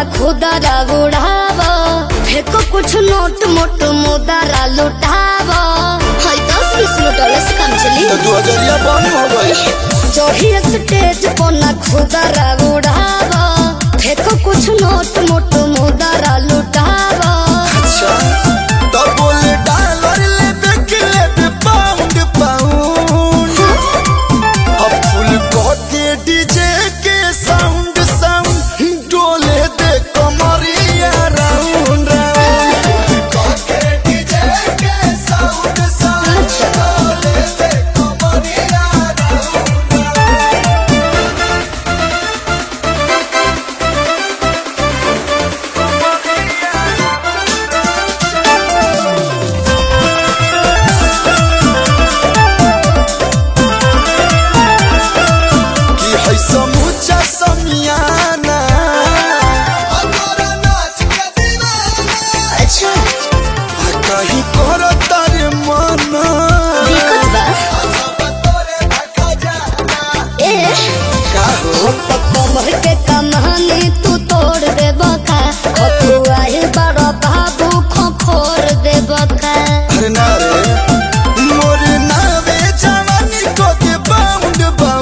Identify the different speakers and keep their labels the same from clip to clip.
Speaker 1: खुदरा उड़ावा फेंको कुछ नोट मोट मुदरा लुटावा। हाय 10-20 लुटाले से काम चली
Speaker 2: तो 2000 बंद हो गई।
Speaker 1: जोही स्टेज पर ना खुदरा उड़ावा फेंको कुछ नोट मोट मुदरा लुटावा।
Speaker 2: अच्छा तो बोले डॉलर ले बेके पाउंड पाउंड अब फुल के डीजे के साउंड साउंड डोले दे कमरिया राउंड राउंड के डीजे के साउंड साउंड डोले दे कमरिया राउंड कि है समूचा समियाना अतोरा नाच के दीवाना।
Speaker 1: अच्छा
Speaker 2: कहीं करो तारे मना
Speaker 1: दिक्कत बा
Speaker 2: सब तोरे धक्का जाना
Speaker 1: ए
Speaker 2: का हो
Speaker 1: तो कमर के कमानी तू तोड़ दे बका खतुआ है बड़ा बाबू खोर दे बका।
Speaker 2: अरे ना रे मोरे नावे जवानी को के बाउंड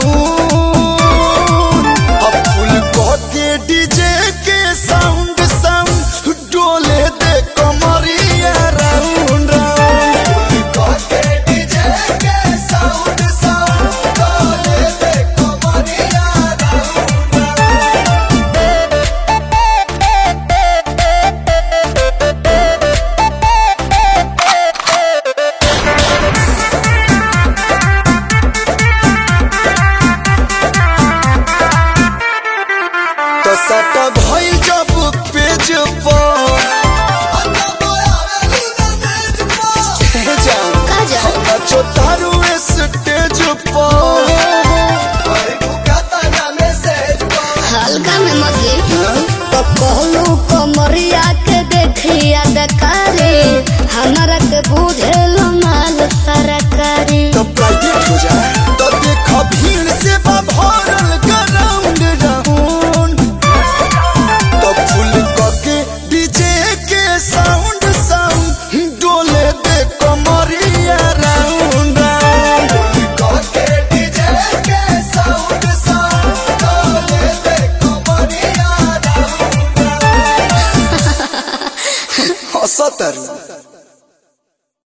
Speaker 2: बाउंड अब फुल को के डीजे के साउंड साउंड डोले दे कमरिया राउंड राउंड को के डीजे के साउंड साउंड डोले दे कमरिया राउंड राउंड तो सट भइल जब पेज पर
Speaker 1: का जान
Speaker 2: बच्चो तारू स्टेज पर
Speaker 1: हल्का में मत ले तो कहलू कमरिया के देखिया दकारी हमारा के बुझेल माल सरकारी।
Speaker 2: तो प्राइवेट हो जाए तो देख भीड़ से भरल ग्राउंड राउंड तो फुल के डीजे के साउंड साउंड डोले दे कमरिया राउंड राउंड के डीजे के साउंड साउंड डोले दे कमरिया राउंड राउंड हंसत